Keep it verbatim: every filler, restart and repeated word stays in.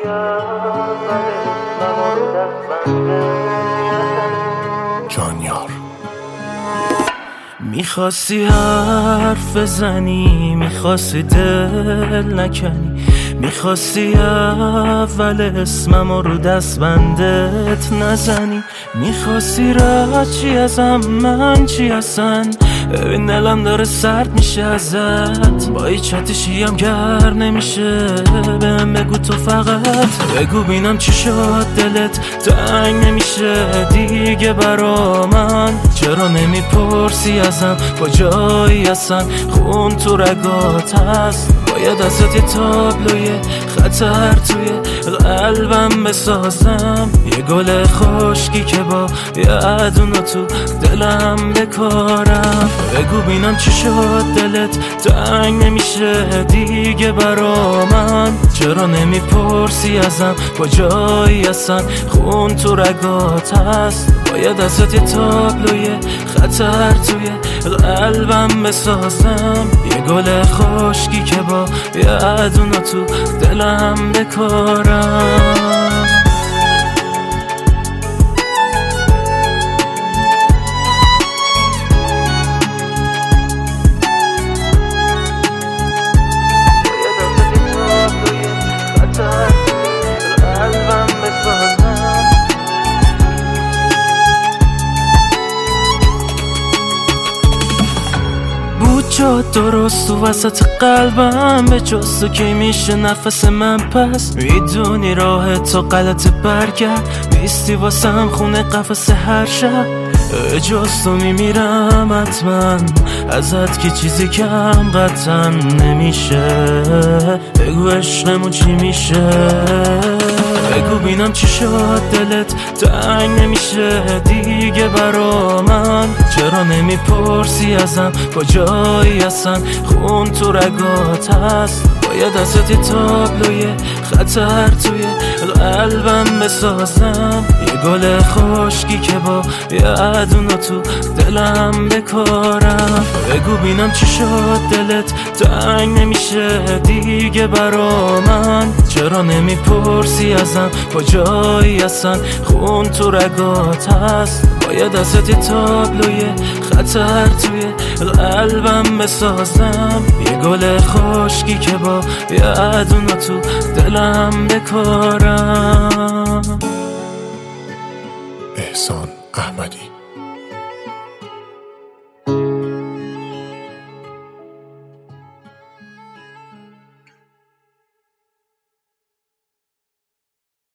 جانیار میخواستی حرف بزنی، میخواستی دل نکنی، میخواستی اول اسممو رو دست بندت نزنی، میخواستی رد چی ازم من چی هستن. ببین دلم داره سرد میشه ازت، با هیچ چتشی هم گر نمیشه. بهم بگو تو فقط بگو بینم چی شد دلت تنگ نمیشه دیگه برا من. چرا نمیپرسی ازم کجایی هستن، خون تو رگات هست. باید ازت یه تابلوی خطر توی قلبم بسازم، یه گل خشکی که با یادونو تو دلم بکارم. بگو بینم چی شد دلت تنگ نمیشه دیگه برا من. چرا نمیپرسی ازم کجایی هستن، خون تو رگات هست. باید ازت یه تابلوی خطر توی قلبم بسازم، یه گل خشکی که با یادونو تو دلم بکارم. جاد درست تو وسط قلبم، به جز تو کی میشه نفس من پس. میدونی راه تو غلط برگرد، نیستی واسم خونه قفس هر شب. جز تو میمیرم حتما، ازت که چیزی کم قطعا نمیشه. بگو عشقمون چی میشه، بگو بینم چی شد دلت تنگ نمیشه دیگه برا من. چرا نمیپرسی ازم کجایی هستن، خون تو رگات هست. باید ازت یه تابلوی خطر توی قلبم بسازم، یه گل خشکی که با یادونو تو دلم بکارم. بگو بینم چی شد دلت تنگ نمیشه دیگه برا من. چرا نمیپرسی ازم کجایی هستن، خون تو رگات هست. باید ازت یه تابلوی خطر توی قلبم بسازم، یه گل خشکی که با یادونو تو دلم بکارم. احسان احمدی.